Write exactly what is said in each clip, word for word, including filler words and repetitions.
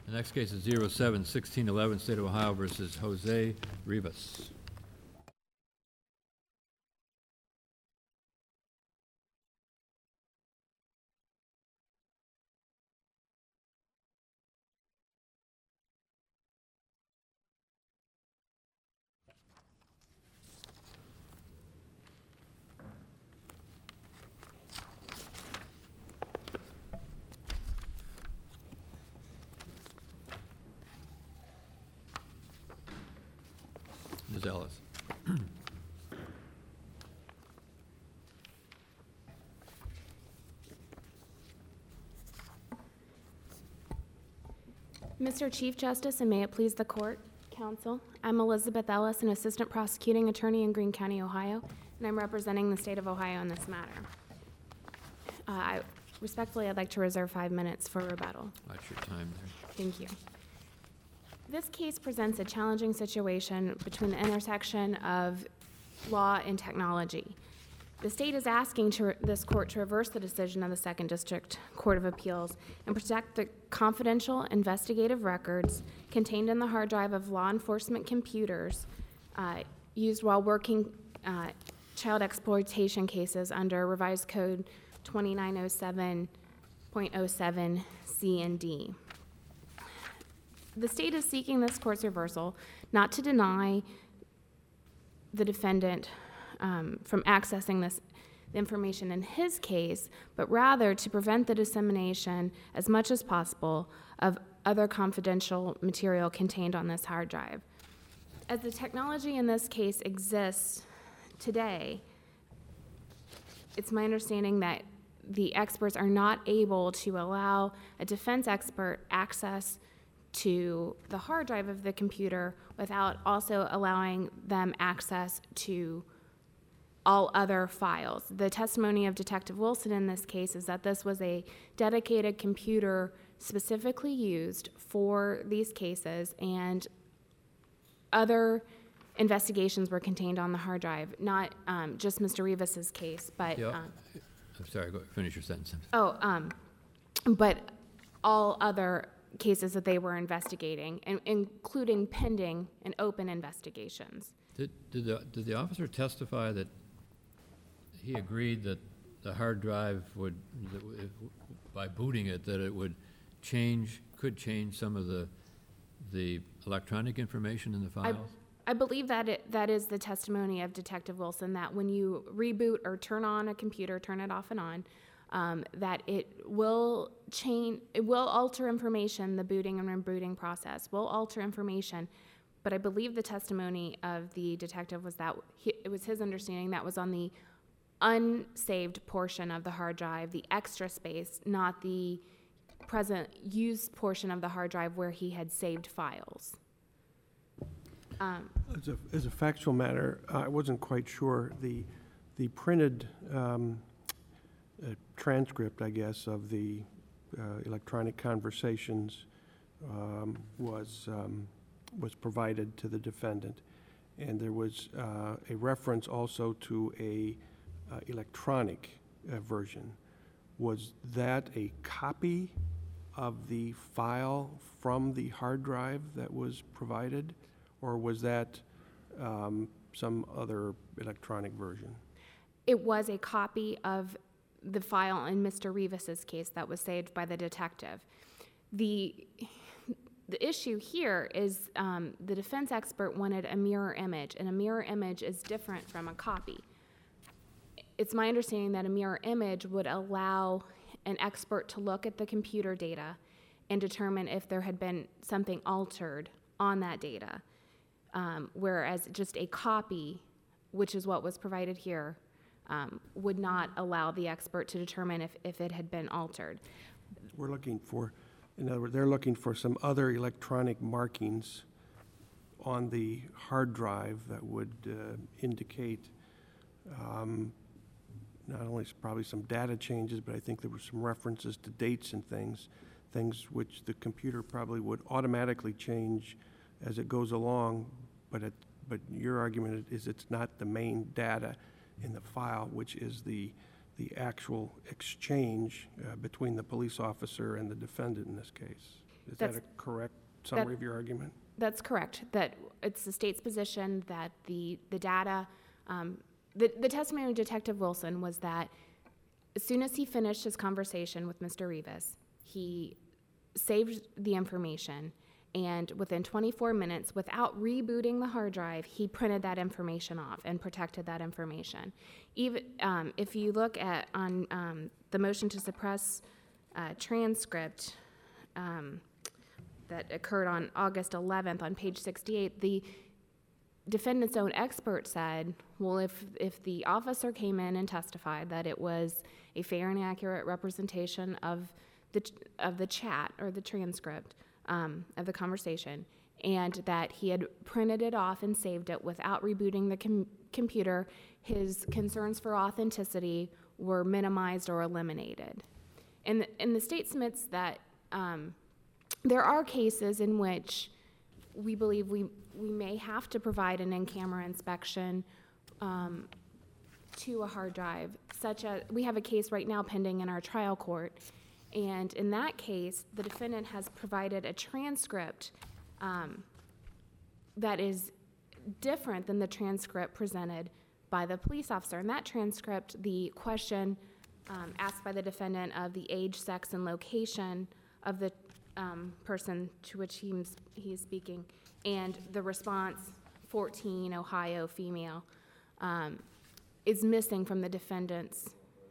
The next case is zero seven sixteen eleven, State of Ohio versus Jose Rivas. Miz Ellis. Mister Chief Justice, and may it please the court, counsel, I'm Elizabeth Ellis, an assistant prosecuting attorney in Greene County, Ohio, and I'm representing the state of Ohio in this matter. Uh, I, respectfully, I'd like to reserve five minutes for rebuttal. That's your time there. Thank you. This case presents a challenging situation between the intersection of law and technology. The state is asking to this court to reverse the decision of the Second District Court of Appeals and protect the confidential investigative records contained in the hard drive of law enforcement computers uh, used while working uh, child exploitation cases under Revised Code twenty-nine oh seven point oh seven C and D. The state is seeking this court's reversal not to deny the defendant um, from accessing this information in his case, but rather to prevent the dissemination as much as possible of other confidential material contained on this hard drive. As the technology in this case exists today, it's my understanding that the experts are not able to allow a defense expert access to the hard drive of the computer without also allowing them access to all other files. The testimony of Detective Wilson in this case is that this was a dedicated computer specifically used for these cases, and other investigations were contained on the hard drive, not um, just Mister Rivas's case, but Yeah. um, I'm sorry, go finish your sentence. oh, um, but all other cases that they were investigating, and including pending and open investigations. Did, did, the, did the officer testify that he agreed that the hard drive would, that if, by booting it, that it would change, could change some of the, the electronic information in the files? I, I believe that it, that is the testimony of Detective Wilson, that when you reboot or turn on a computer, turn it off and on, um, that it will change, it will alter information, the booting and rebooting process will alter information. But I believe the testimony of the detective was that he, it was his understanding that was on the unsaved portion of the hard drive, the extra space, not the present used portion of the hard drive where he had saved files. Um, as, a, as a factual matter, I wasn't quite sure. The, the printed um, uh, transcript, I guess, of the uh, electronic conversations um, was... Um, was provided to the defendant, and there was uh, a reference also to a uh, electronic uh, version. Was that a copy of the file from the hard drive that was provided, or was that um, some other electronic version? It was a copy of the file in Mister Rivas's case that was saved by the detective. The The issue here is um, the defense expert wanted a mirror image, and a mirror image is different from a copy. It's my understanding that a mirror image would allow an expert to look at the computer data and determine if there had been something altered on that data, um, whereas just a copy, which is what was provided here, um, would not allow the expert to determine if, if it had been altered. We're looking for... In other words, they're looking for some other electronic markings on the hard drive that would uh, indicate um, not only probably some data changes, but I think there were some references to dates and things, things which the computer probably would automatically change as it goes along, but, it, but your argument is it's not the main data in the file, which is the the actual exchange uh, between the police officer and the defendant in this case. Is that a That's- correct summary of your argument? That's correct, that it's the state's position that the, the data, um, the, the testimony of Detective Wilson was that as soon as he finished his conversation with Mister Rivas, he saved the information, and within twenty-four minutes, without rebooting the hard drive, he printed that information off and protected that information. Even um, if you look at on um, the motion to suppress uh, transcript, um, that occurred on August eleventh on page sixty-eight, the defendant's own expert said, well, if, if the officer came in and testified that it was a fair and accurate representation of the, of the chat or the transcript um, of the conversation, and that he had printed it off and saved it without rebooting the com- computer, his concerns for authenticity were minimized or eliminated. And the, and the state submits that um, there are cases in which we believe we, we may have to provide an in-camera inspection um, to a hard drive, such as, we have a case right now pending in our trial court, and in that case, the defendant has provided a transcript um, that is different than the transcript presented by the police officer. In that transcript, the question um, asked by the defendant of the age, sex, and location of the Um, person to which he's, he is speaking, and the response, fourteen, Ohio, female, um, is missing from the defendant's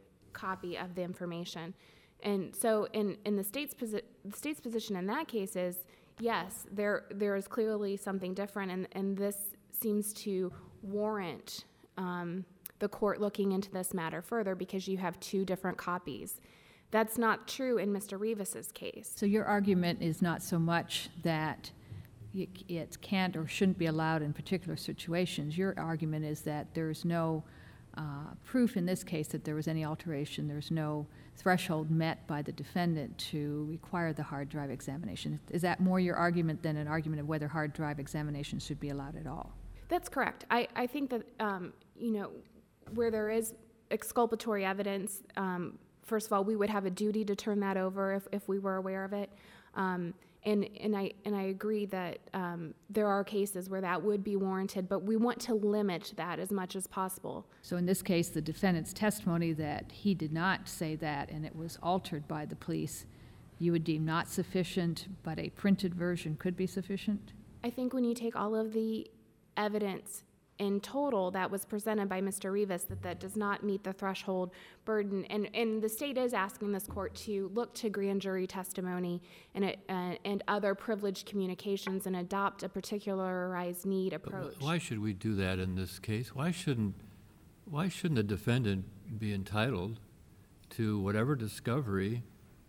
copy of the information. And so in, in the state's, posi- the state's position in that case is, yes, there there is clearly something different, and, and this seems to warrant um, the court looking into this matter further because you have two different copies. That's not true in Mister Rivas's case. So your argument is not so much that it, it can't or shouldn't be allowed in particular situations. Your argument is that there's no uh, proof in this case that there was any alteration. There's no threshold met by the defendant to require the hard drive examination. Is that more your argument than an argument of whether hard drive examinations should be allowed at all? That's correct. I, I think that, um, you know, where there is exculpatory evidence, um, first of all, we would have a duty to turn that over if, if we were aware of it. Um, and, and, I, and I agree that um, there are cases where that would be warranted, but we want to limit that as much as possible. So in this case, the defendant's testimony that he did not say that and it was altered by the police, you would deem not sufficient, but a printed version could be sufficient? I think when you take all of the evidence in total that was presented by Mister Rivas, that that does not meet the threshold burden. And, and the state is asking this court to look to grand jury testimony and, it, uh, and other privileged communications and adopt a particularized need approach. Why should we do that in this case? Why shouldn't, why shouldn't the defendant be entitled to whatever discovery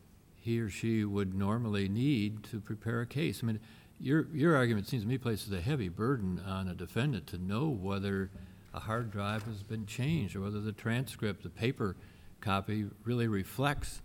he or she would normally need to prepare a case? I mean, Your, your argument seems to me places a heavy burden on a defendant to know whether a hard drive has been changed or whether the transcript, the paper copy, really reflects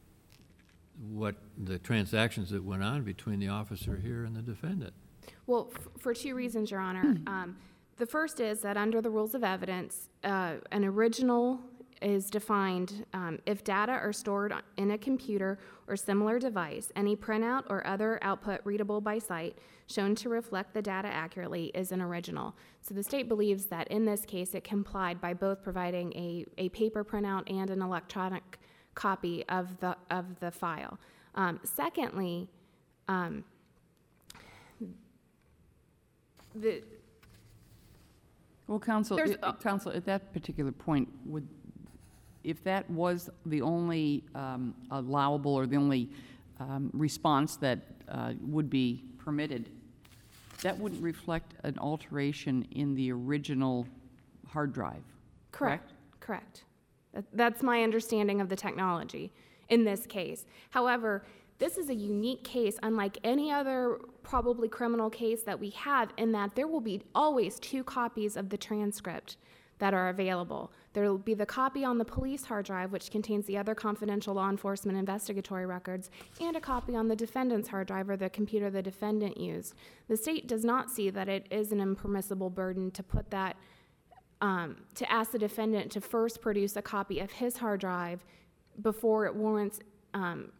what the transactions that went on between the officer here and the defendant. Well, f- for two reasons, Your Honor. Um, the first is that under the rules of evidence, uh, an original is defined um, if data are stored in a computer or similar device, any printout or other output readable by sight shown to reflect the data accurately is an original. So the state believes that in this case it complied by both providing a, a paper printout and an electronic copy of the, of the file. Um, secondly, um, the Well, counsel, There's it- a- counsel, at that particular point, would, if that was the only um, allowable or the only um, response that uh, would be permitted, that wouldn't reflect an alteration in the original hard drive, correct? Correct. That- That's my understanding of the technology in this case. However, this is a unique case, unlike any other probably criminal case that we have, in that there will be always two copies of the transcript that are available. There will be the copy on the police hard drive, which contains the other confidential law enforcement investigatory records, and a copy on the defendant's hard drive, or the computer the defendant used. The state does not see that it is an impermissible burden to put that, um, to ask the defendant to first produce a copy of his hard drive before it warrants um,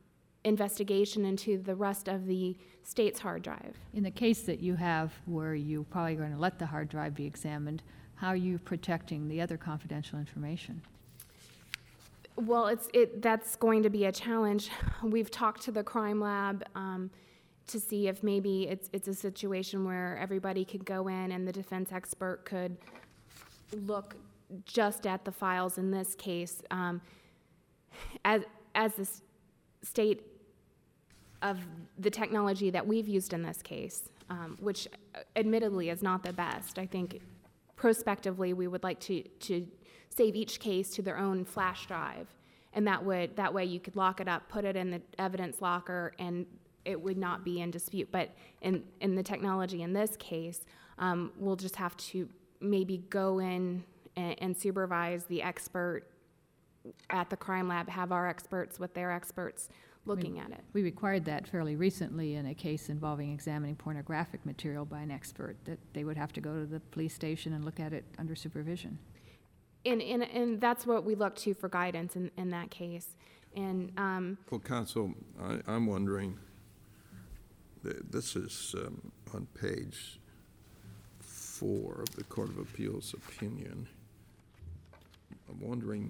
investigation into the rest of the state's hard drive. In the case that you have where you probably going to let the hard drive be examined, how are you protecting the other confidential information? Well, it's, it, that's going to be a challenge. We've talked to the crime lab um, to see if maybe it's, it's a situation where everybody could go in and the defense expert could look just at the files in this case. Um, as, as the s- state of the technology that we've used in this case, um, which admittedly is not the best. I think prospectively we would like to, to save each case to their own flash drive, and that would that way you could lock it up, put it in the evidence locker, and it would not be in dispute. But in, in the technology in this case, um, we'll just have to maybe go in and, and supervise the expert at the crime lab, have our experts with their experts looking we, at it. We required that fairly recently in a case involving examining pornographic material by an expert, that they would have to go to the police station and look at it under supervision. And, and, and that's what we look to for guidance in, in that case. And um, Well, counsel, I, I'm wondering, th- this is um, on page four of the Court of Appeals opinion. I'm wondering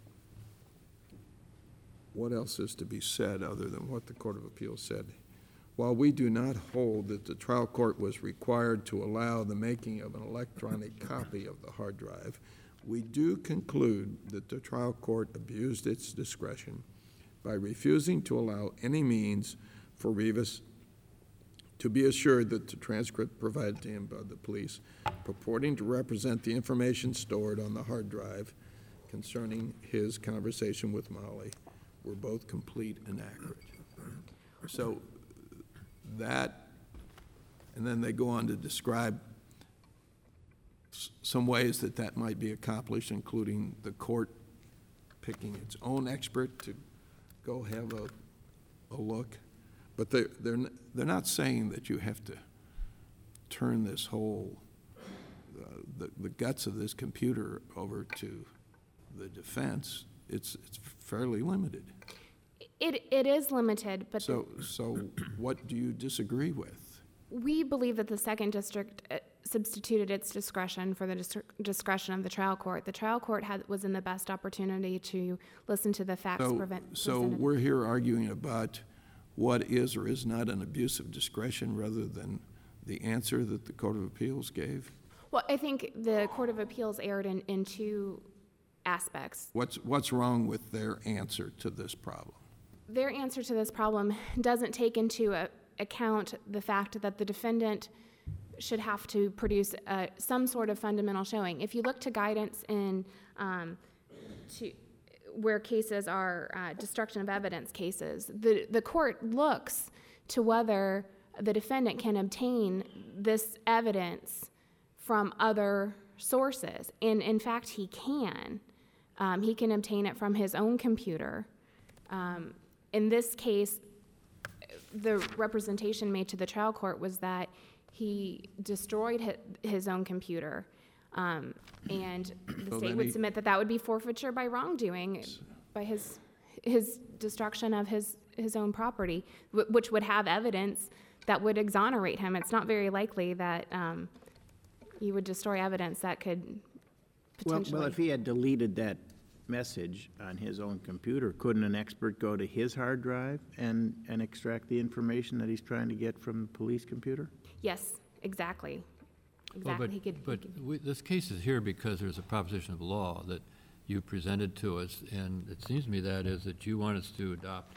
what else is to be said other than what the Court of Appeals said. While we do not hold that the trial court was required to allow the making of an electronic copy of the hard drive, we do conclude that the trial court abused its discretion by refusing to allow any means for Rivas to be assured that the transcript provided to him by the police purporting to represent the information stored on the hard drive concerning his conversation with Molly were both complete and accurate. So that, and then they go on to describe s- some ways that that might be accomplished, including the court picking its own expert to go have a, a look. But they, they're, n- they're not saying that you have to turn this whole, uh, the, the guts of this computer over to the defense. It's, it's fairly limited. it, it is limited, but the- So, so what do you disagree with? we believe that the second district uh, substituted its discretion for the dis- discretion of the trial court. The trial court had, was in the best opportunity to listen to the facts So, prevent, so presented. we're here arguing about what is or is not an abuse of discretion rather than the answer that the Court of Appeals gave? Well, I think the Court of Appeals erred in, in two aspects. What's, what's wrong with their answer to this problem? Their answer to this problem doesn't take into a, account the fact that the defendant should have to produce uh, some sort of fundamental showing. If you look to guidance in um, to where cases are uh, destruction of evidence cases, the, the court looks to whether the defendant can obtain this evidence from other sources. And in fact, he can. Um, he can obtain it from his own computer. Um, in this case, the representation made to the trial court was that he destroyed his, his own computer. Um, and the So state then would he- submit that that would be forfeiture by wrongdoing, by his, his destruction of his, his own property, wh- which would have evidence that would exonerate him. It's not very likely that um, you would destroy evidence that could Well, potentially. well, if he had deleted that message on his own computer, couldn't an expert go to his hard drive and, and extract the information that he's trying to get from the police computer? Yes, exactly. Well, Exactly. but- He could. he But could- we- this case is here because there's a proposition of law that you presented to us, and it seems to me that is that you want us to adopt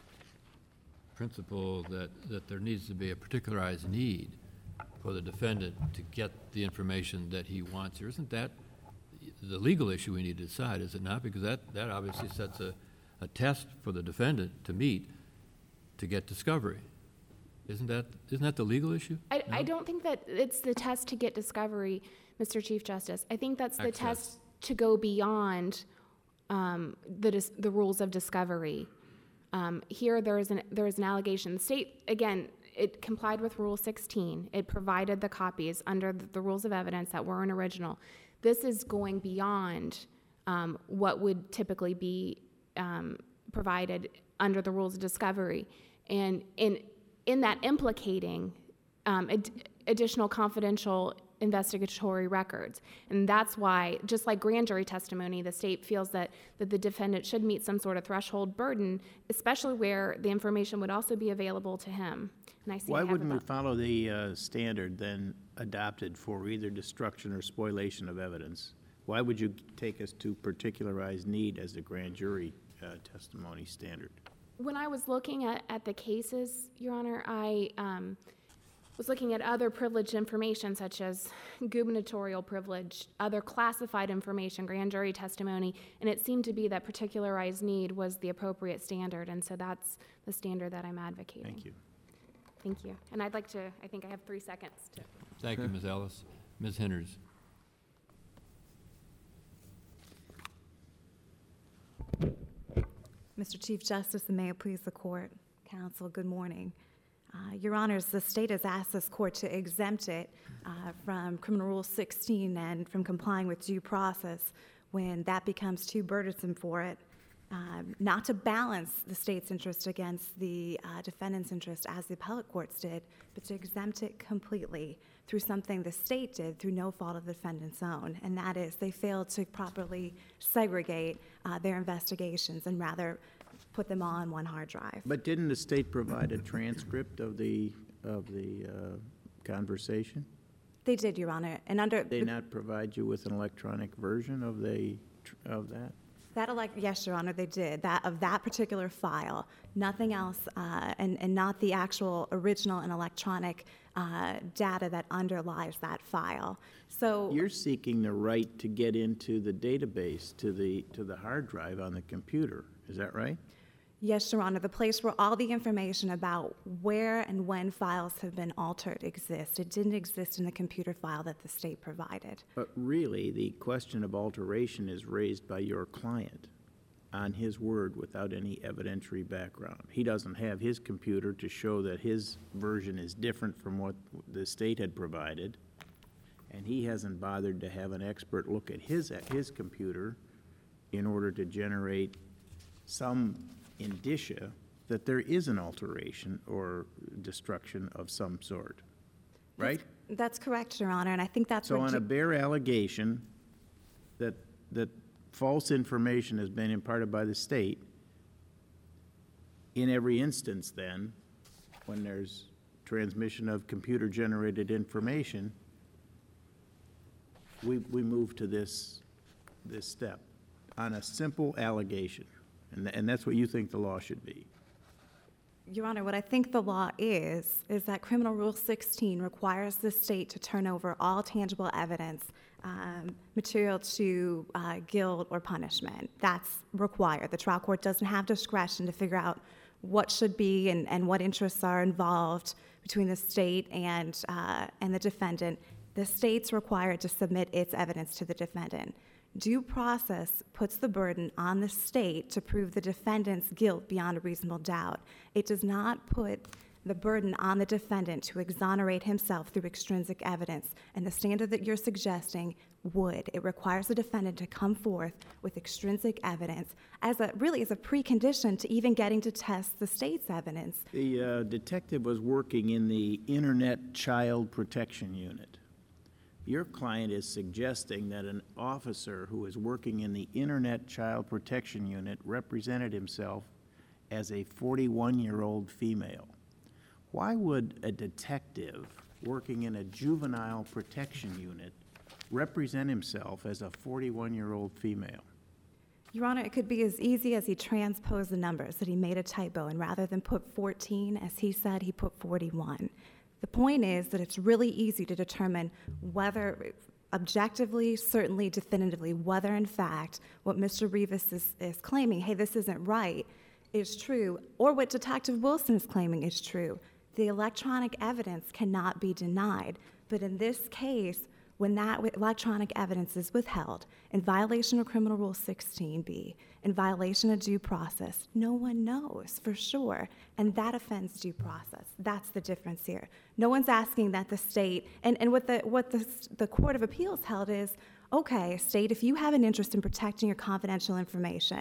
principle that, that there needs to be a particularized need for the defendant to get the information that he wants here. Isn't that the legal issue we need to decide, is it not? Because that, that obviously sets a, a test for the defendant to meet to get discovery. Isn't that, isn't that the legal issue? I, I No? don't think that it's the test to get discovery, Mister Chief Justice. I think that's the Access. test to go beyond um, the, dis- the rules of discovery. Um, Here, there is an, there is an allegation. The state, again, it complied with Rule sixteen. It provided the copies under the, the rules of evidence that were an original. This is going beyond um, what would typically be um, provided under the rules of discovery. and in, in that implicating um, ad- additional confidential investigatory records. And that's why, just like grand jury testimony, the state feels that, that the defendant should meet some sort of threshold burden, especially where the information would also be available to him. And I see I Why have wouldn't we about- follow the uh, standard then adopted for either destruction or spoliation of evidence? Why would you take us to particularized need as the grand jury uh, testimony standard? When I was looking at, at the cases, Your Honor, I um, was looking at other privileged information such as gubernatorial privilege, other classified information, grand jury testimony, and it seemed to be that particularized need was the appropriate standard, and so that's the standard that I'm advocating. Thank you. Thank you. And I'd like to, I think I have three seconds to. Thank you, Miz Ellis. Miz Henners. Mister Chief Justice, and may it please the court, counsel, good morning. Uh, Your Honors, the state has asked this court to exempt it uh, from Criminal Rule sixteen and from complying with due process when that becomes too burdensome for it, um, not to balance the state's interest against the uh, defendant's interest as the appellate courts did, but to exempt it completely through something the state did through no fault of the defendant's own, and that is they failed to properly segregate uh, their investigations and rather put them all on one hard drive. But didn't the state provide a transcript of the, of the uh, conversation? They did, Your Honor, and under Did they not provide you with an electronic version of the, tr- of that? that elect, yes, Your Honor, they did, that of that particular file, nothing else, uh, and, and not the actual original and electronic uh, data that underlies that file. So You're seeking the right to get into the database, to the, to the hard drive on the computer, is that right? yes, Your Honor, the place where all the information about where and when files have been altered exists. It didn't exist in the computer file that the state provided. But really, the question of alteration is raised by your client on his word without any evidentiary background. He doesn't have his computer to show that his version is different from what the state had provided, and he hasn't bothered to have an expert look at his, at his computer in order to generate some indicia that there is an alteration or destruction of some sort, right? That's correct, Your Honor, and I think that's So what on ju- a bare allegation that, that false information has been imparted by the state, in every instance then, when there's transmission of computer-generated information, we, we move to this, this step on a simple allegation. And, tha- and that's what you think the law should be. Your Honor, what I think the law is, is that Criminal Rule sixteen requires the state to turn over all tangible evidence, um, material to uh, guilt or punishment. That's required. The trial court doesn't have discretion to figure out what should be and, and what interests are involved between the state and, uh, and the defendant. The state's required to submit its evidence to the defendant. Due process puts the burden on the state to prove the defendant's guilt beyond a reasonable doubt. It does not put the burden on the defendant to exonerate himself through extrinsic evidence, and the standard that you're suggesting would. It requires the defendant to come forth with extrinsic evidence as a, really as a precondition to even getting to test the state's evidence. The uh, detective was working in the Internet Child Protection Unit. Your client is suggesting that an officer who is working in the Internet Child Protection Unit represented himself as a forty-one-year-old female. Why would a detective working in a juvenile protection unit represent himself as a forty-one-year-old female? Your Honor, it could be as easy as he transposed the numbers, that he made a typo, and rather than put fourteen, as he said, he put forty-one. The point is that it's really easy to determine whether, objectively, certainly, definitively, whether in fact what Mister Rivas is, is claiming, hey, this isn't right, is true, or what Detective Wilson is claiming is true. The electronic evidence cannot be denied, but in this case, when that wi- electronic evidence is withheld in violation of Criminal Rule sixteen B, in violation of due process, no one knows for sure, and that offends due process. That's the difference here. No one's asking that the state, and, and what the what the, s- the Court of Appeals held is, okay, state, if you have an interest in protecting your confidential information,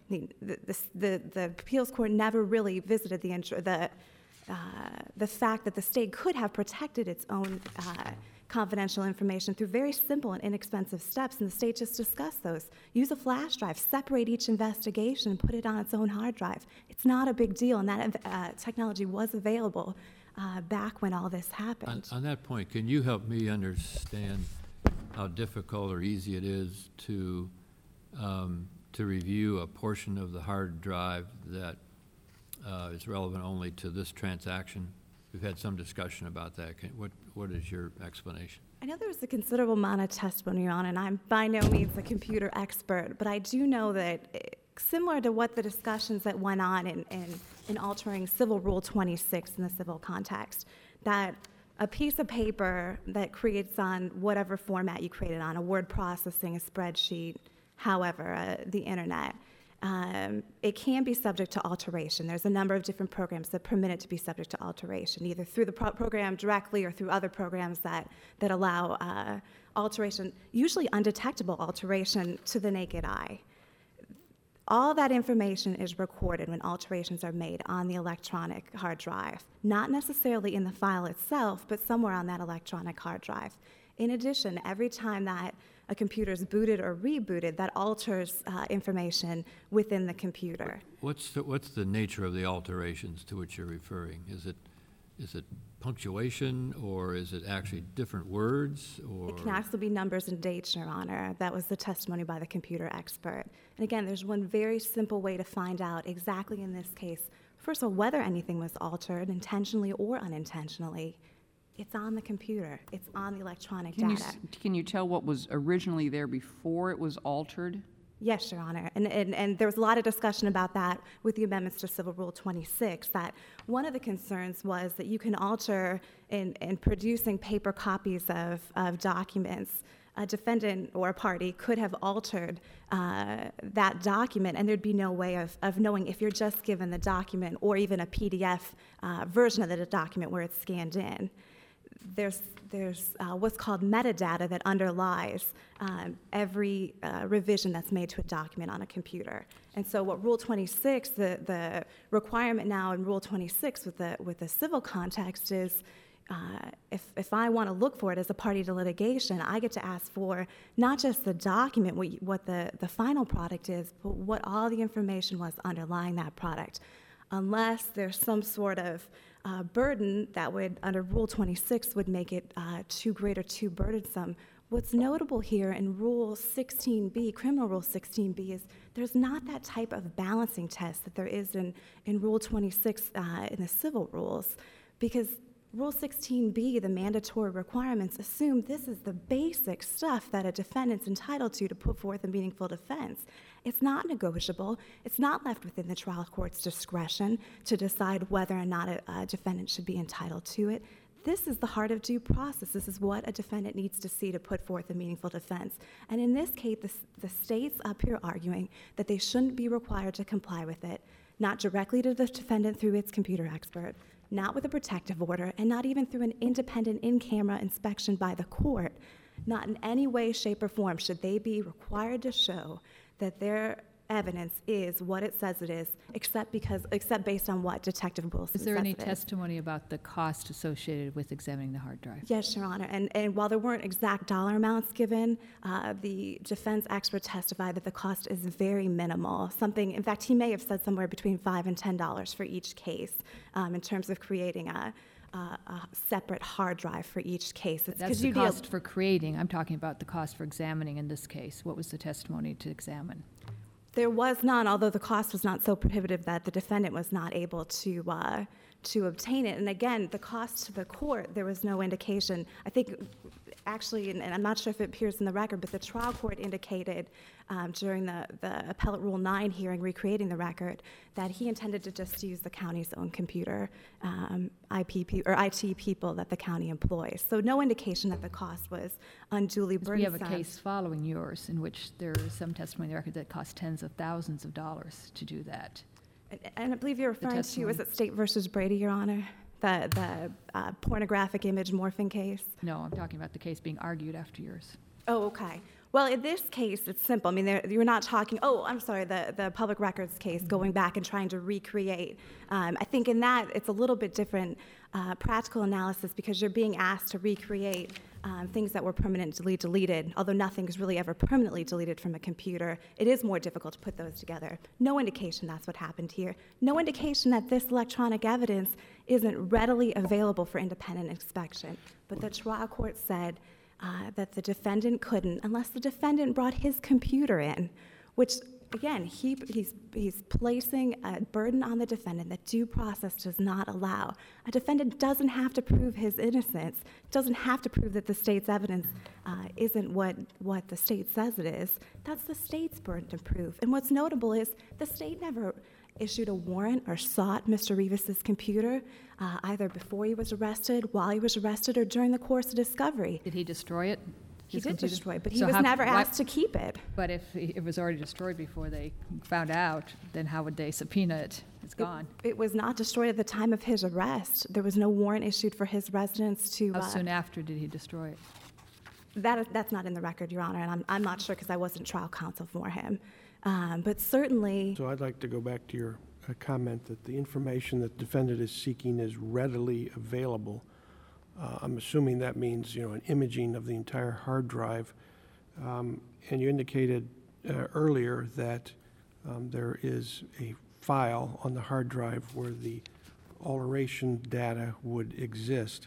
the, the, the, the appeals court never really visited the, intr- the, uh, the fact that the state could have protected its own uh, confidential information through very simple and inexpensive steps, and the state just discussed those. Use a flash drive, separate each investigation, and put it on its own hard drive. It's not a big deal, and that uh, technology was available uh, back when all this On, happened. on that point, can you help me understand how difficult or easy it is to, um, to review a portion of the hard drive that uh, is relevant only to this transaction? We've had some discussion about that. Can, what, what is your explanation? I know there was a considerable amount of testimony on, and I'm by no means a computer expert, but I do know that eh, similar to what the discussions that went on in, in, in altering Civil Rule twenty-six in the civil context, that a piece of paper that creates on whatever format you create it on, a word processing, a spreadsheet, however, uh, the internet, Um, it can be subject to alteration. There's a number of different programs that permit it to be subject to alteration, either through the pro- program directly or through other programs that, that allow uh, alteration, usually undetectable alteration to the naked eye. All that information is recorded when alterations are made on the electronic hard drive, not necessarily in the file itself, but somewhere on that electronic hard drive. In addition, every time that a computer is booted or rebooted, that alters uh, information within the computer. What's the, what's the nature of the alterations to which you're referring? Is it, is it punctuation, or is it actually different words, or? It can actually be numbers and dates, Your Honor. That was the testimony by the computer expert. And again, there's one very simple way to find out exactly in this case, first of all, whether anything was altered intentionally or unintentionally. It's on the computer. It's on the electronic Can you, data. s- can you tell what was originally there before it was altered? Yes, Your Honor. And, and, and there was a lot of discussion about that with the amendments to Civil Rule twenty-six, that one of the concerns was that you can alter in, in producing paper copies of, of documents. A defendant or a party could have altered uh, that document, and there'd be no way of, of knowing if you're just given the document or even a P D F uh, version of the document where it's scanned in. There's, there's uh, what's called metadata that underlies um, every uh, revision that's made to a document on a computer. And so what Rule twenty-six, the, the requirement now in Rule twenty-six with the, with the civil context is uh, if, if I want to look for it as a party to litigation, I get to ask for not just the document, what, you, what the, the final product is, but what all the information was underlying that product. Unless there's some sort of uh, burden that would, under Rule twenty-six, would make it uh, too great or too burdensome. What's notable here in Rule sixteen B, Criminal Rule sixteen B, is there's not that type of balancing test that there is in, in Rule twenty-six uh, in the civil rules, because Rule sixteen B, the mandatory requirements, assume this is the basic stuff that a defendant's entitled to to put forth a meaningful defense. It's not negotiable. It's not left within the trial court's discretion to decide whether or not a, a defendant should be entitled to it. This is the heart of due process. This is what a defendant needs to see to put forth a meaningful defense. And in this case, the, the state's up here arguing that they shouldn't be required to comply with it, not directly to the defendant through its computer expert, not with a protective order, and not even through an independent in-camera inspection by the court. Not in any way, shape, or form should they be required to show that their evidence is what it says it is, except because, except based on what Detective Wilson Is there says any it is. testimony about the cost associated with examining the hard drive? Yes, Your Honor. And, and while there weren't exact dollar amounts given, uh, the defense expert testified that the cost is very minimal. Something, in fact, he may have said somewhere between five and ten dollars for each case um, in terms of creating a, a, a separate hard drive for each case. It's That's 'cause the you deal- cost for creating. I'm talking about the cost for examining in this case. What was the testimony to examine? There was none, although the cost was not so prohibitive that the defendant was not able to uh, to obtain it. And again, the cost to the court, there was no indication. I think, actually, and, and I'm not sure if it appears in the record, but the trial court indicated um, during the, the Appellate Rule nine hearing, recreating the record, that he intended to just use the county's own computer, um, I P P, or I T people that the county employs. So no indication that the cost was unduly We burdensome. have a case following yours in which there is some testimony in the record that cost tens of thousands of dollars to do that. And- And I believe you're referring to, testimony. is it State versus Brady, Your Honor? The, the uh, pornographic image morphing case? No, I'm talking about the case being argued after yours. Oh, okay. Well, in this case, it's simple. I mean, there- you're not talking, oh, I'm sorry, the, the public records case, going back and trying to recreate. Um, I think in that, it's a little bit different uh, practical analysis because you're being asked to recreate um, things that were permanently deleted, although nothing is really ever permanently deleted from a computer. It is more difficult to put those together. No indication that's what happened here. No indication that this electronic evidence isn't readily available for independent inspection. But the trial court said Uh, that the defendant couldn't unless the defendant brought his computer in, which, again, he, he's, he's placing a burden on the defendant that due process does not allow. A defendant doesn't have to prove his innocence, doesn't have to prove that the state's evidence uh, isn't what, what the state says it is. That's the state's burden to prove. And what's notable is the state never issued a warrant or sought Mister Rivas's computer, uh, either before he was arrested, while he was arrested, or during the course of discovery. Did he destroy it? He his did computer? destroy it, but he So was how- never why- asked to keep it. But if it was already destroyed before they found out, then how would they subpoena it? It's gone. It, it was not destroyed at the time of his arrest. There was no warrant issued for his residence to. How uh, soon after did he destroy it? That is, that's not in the record, Your Honor, and I'm, I'm not sure because I wasn't trial counsel for him. Um, but certainly, So I'd like to go back to your uh, comment that the information that the defendant is seeking is readily available. Uh, I'm assuming that means, you know, an imaging of the entire hard drive. Um, And you indicated uh, earlier that um, there is a file on the hard drive where the alteration data would exist.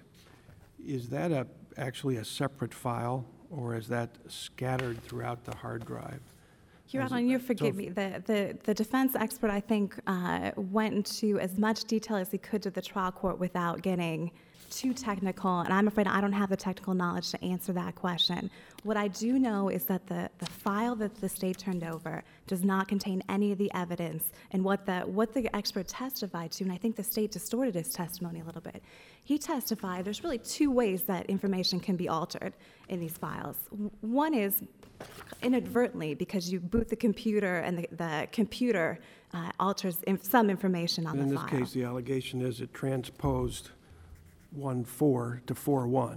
Is that a, actually a separate file, or is that scattered throughout the hard drive? Your As Honor, it- you so forgive if- me, the, the, the defense expert, I think, uh, went into as much detail as he could to the trial court without getting too technical, and I'm afraid I don't have the technical knowledge to answer that question. What I do know is that the, the file that the state turned over does not contain any of the evidence, and what the, what the expert testified to, and I think the state distorted his testimony a little bit. He testified there's really two ways that information can be altered in these files. W- One is inadvertently, because you boot the computer and the, the computer uh, alters inf- some information on And in the this file. case, the allegation is it transposed one four to four one.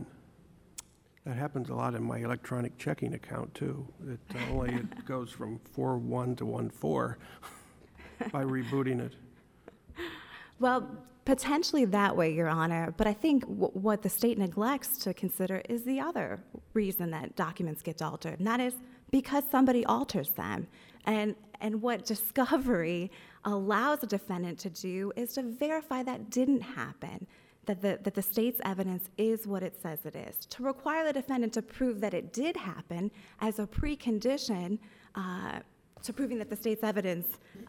That happens a lot in my electronic checking account, too. It uh, only it goes from four one to one four by rebooting it. Well, potentially that way, Your Honor, but I think w- what the state neglects to consider is the other reason that documents get altered, and that is because somebody alters them. And, and what discovery allows a defendant to do is to verify that didn't happen, that the, that the state's evidence is what it says it is. To require the defendant to prove that it did happen as a precondition uh, to proving that the state's evidence uh,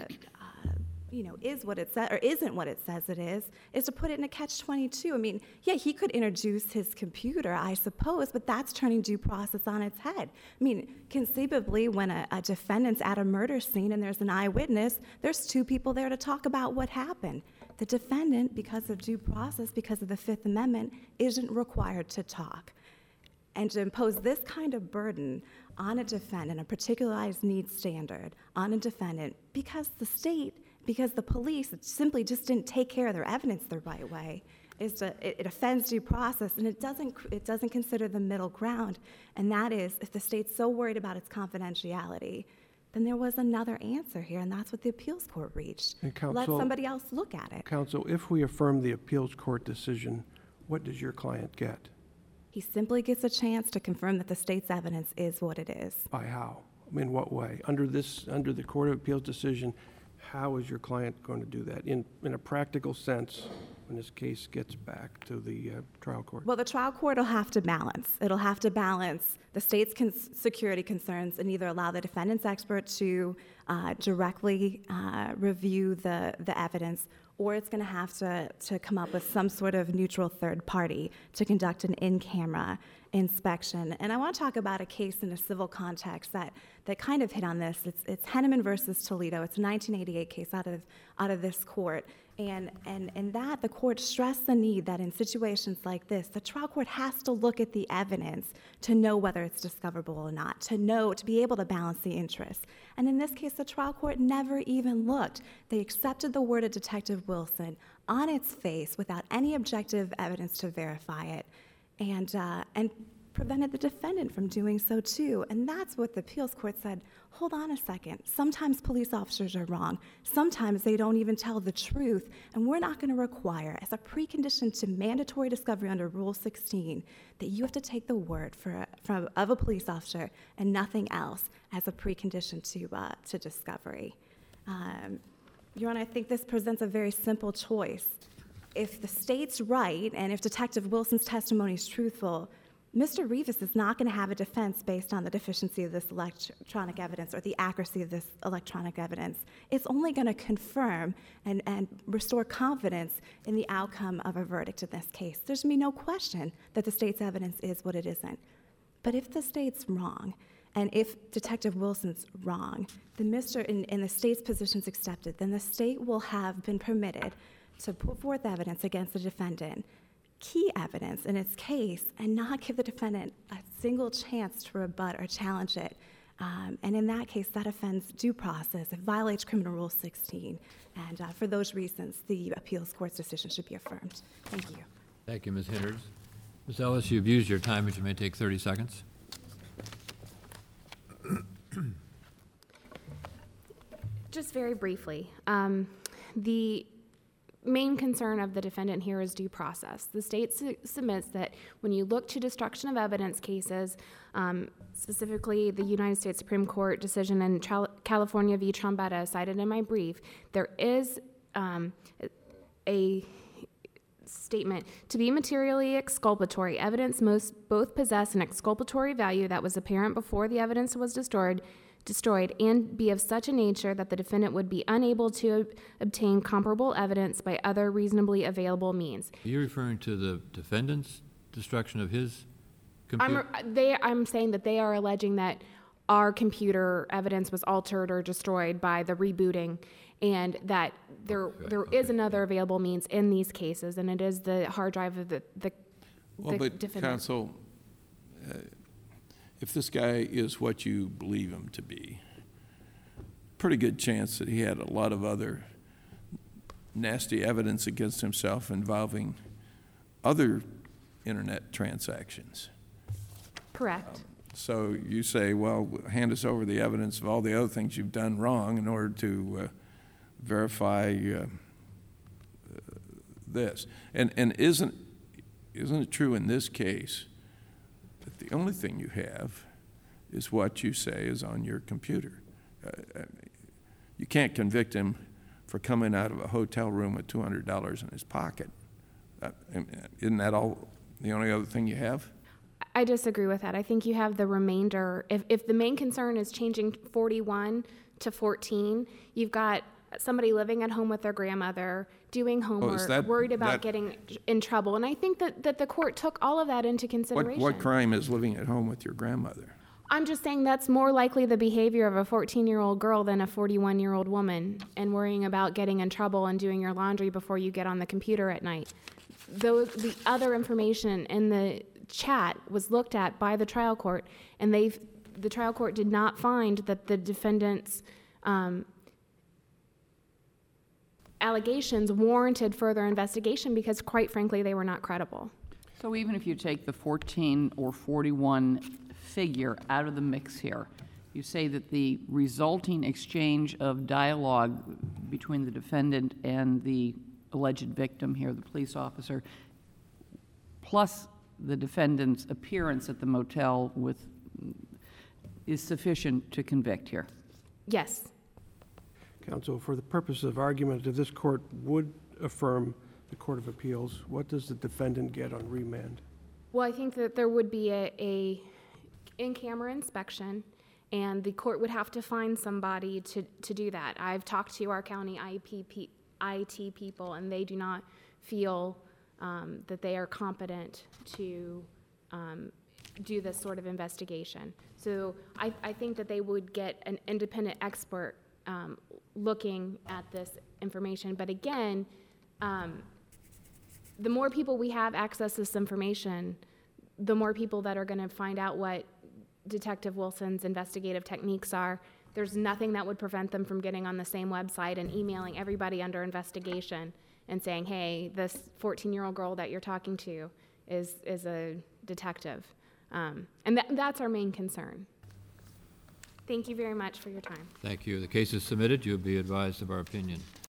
uh, you know, is what it says, or isn't what it says it is, is to put it in a catch twenty-two. I mean, yeah, he could introduce his computer, I suppose, but that's turning due process on its head. I mean, conceivably, when a, a defendant's at a murder scene and there's an eyewitness, there's two people there to talk about what happened. The defendant, because of due process, because of the Fifth Amendment, isn't required to talk. And to impose this kind of burden on a defendant, a particularized needs standard on a defendant, because the state, because the police simply just didn't take care of their evidence the right way, is to, it, it offends due process, and it doesn't, it doesn't consider the middle ground, and that is, if the state's so worried about its confidentiality, then there was another answer here, and that's what the appeals court reached. And Let counsel- somebody else look at it. Counsel, if we affirm the appeals court decision, what does your client get? He simply gets a chance to confirm that the state's evidence is what it is. By how? I mean, what way? Under this, under the Court of Appeals decision, how is your client going to do that in, in a practical sense when this case gets back to the uh, trial court? Well, the trial court will have to balance. It'll have to balance the state's cons- security concerns and either allow the defendant's expert to uh, directly uh, review the, the evidence, or it's going to have to, to come up with some sort of neutral third party to conduct an in-camera inspection. And I want to talk about a case in a civil context that, that kind of hit on this. It's, it's Henneman versus Toledo. It's a nineteen eighty-eight case out of, out of this court. And, and, and that the court stressed the need that in situations like this, the trial court has to look at the evidence to know whether it's discoverable or not, to know, to be able to balance the interests. And in this case, the trial court never even looked. They accepted the word of Detective Wilson on its face without any objective evidence to verify it. And, uh, and prevented the defendant from doing so too. And that's what the appeals court said, hold on a second. Sometimes police officers are wrong. Sometimes they don't even tell the truth. And we're not going to require, as a precondition to mandatory discovery under Rule sixteen, that you have to take the word for, from, of a police officer and nothing else as a precondition to, uh, to discovery. Um, Your Honor, I think this presents a very simple choice. If the state's right, and if Detective Wilson's testimony is truthful, Mister Rivas is not going to have a defense based on the deficiency of this electronic evidence or the accuracy of this electronic evidence. It's only going to confirm and, and restore confidence in the outcome of a verdict in this case. There's going to be no question that the state's evidence is what it isn't. But if the state's wrong, and if Detective Wilson's wrong, then Mister and, and the state's position's accepted, then the state will have been permitted to put forth evidence against the defendant, key evidence in its case, and not give the defendant a single chance to rebut or challenge it. Um, and in that case, that offends due process. It violates Criminal Rule sixteen. And uh, for those reasons, the appeals court's decision should be affirmed. Thank you. Thank you, Miz Hinders. Miz Ellis, you've used your time, but you may take thirty seconds. Just very briefly, um, the main concern of the defendant here is due process. The state su submits that when you look to destruction of evidence cases, um, specifically the United States Supreme Court decision in Cal California v. Trombetta cited in my brief, there is um, a statement to be materially exculpatory. Evidence most both possess an exculpatory value that was apparent before the evidence was destroyed, destroyed and be of such a nature that the defendant would be unable to ob obtain comparable evidence by other reasonably available means. Are you referring to the defendant's destruction of his computer? I'm, they, I'm saying that they are alleging that our computer evidence was altered or destroyed by the rebooting, and that there Right, there okay. is another available means in these cases, and it is the hard drive of the, the, Well, the but defendant. counsel, uh, if this guy is what you believe him to be, pretty good chance that he had a lot of other nasty evidence against himself involving other internet transactions. Correct. So you say, well, hand us over the evidence of all the other things you've done wrong in order to uh, verify uh, this. And, and isn't, isn't it true in this case that the only thing you have is what you say is on your computer? Uh, you can't convict him for coming out of a hotel room with two hundred dollars in his pocket. Uh, isn't that all, the only other thing you have? I disagree with that. I think you have the remainder. If, if the main concern is changing forty-one to fourteen, you've got somebody living at home with their grandmother, doing homework, that- worried about that- getting in trouble. And I think that, that the court took all of that into What, consideration. what crime is living at home with your grandmother? I'm just saying that's more likely the behavior of a fourteen-year-old girl than a forty-one-year-old woman, and worrying about getting in trouble and doing your laundry before you get on the computer at night. Those, the other information in the chat was looked at by the trial court, and they, the trial court did not find that the defendant's um, allegations warranted further investigation because, quite frankly, they were not credible. So even if you take the fourteen or forty-one figure out of the mix here, you say that the resulting exchange of dialogue between the defendant and the alleged victim here, the police officer, plus the defendant's appearance at the motel with, is sufficient to convict here? Yes. Counsel, for the purpose of argument, if this court would affirm the Court of Appeals, what does the defendant get on remand? Well, I think that there would be a, a in-camera inspection, and the court would have to find somebody to, to do that. I've talked to our county I P, I T people, and they do not feel um, that they are competent to um, do this sort of investigation. So I, I think that they would get an independent expert um, looking at this information. But again, um, the more people we have access to this information, the more people that are going to find out what Detective Wilson's investigative techniques are. There's nothing that would prevent them from getting on the same website and emailing everybody under investigation and saying, hey, this fourteen-year-old girl that you're talking to is, is a detective. Um, And that, that's our main concern. Thank you very much for your time. Thank you. The case is submitted. You'll be advised of our opinion.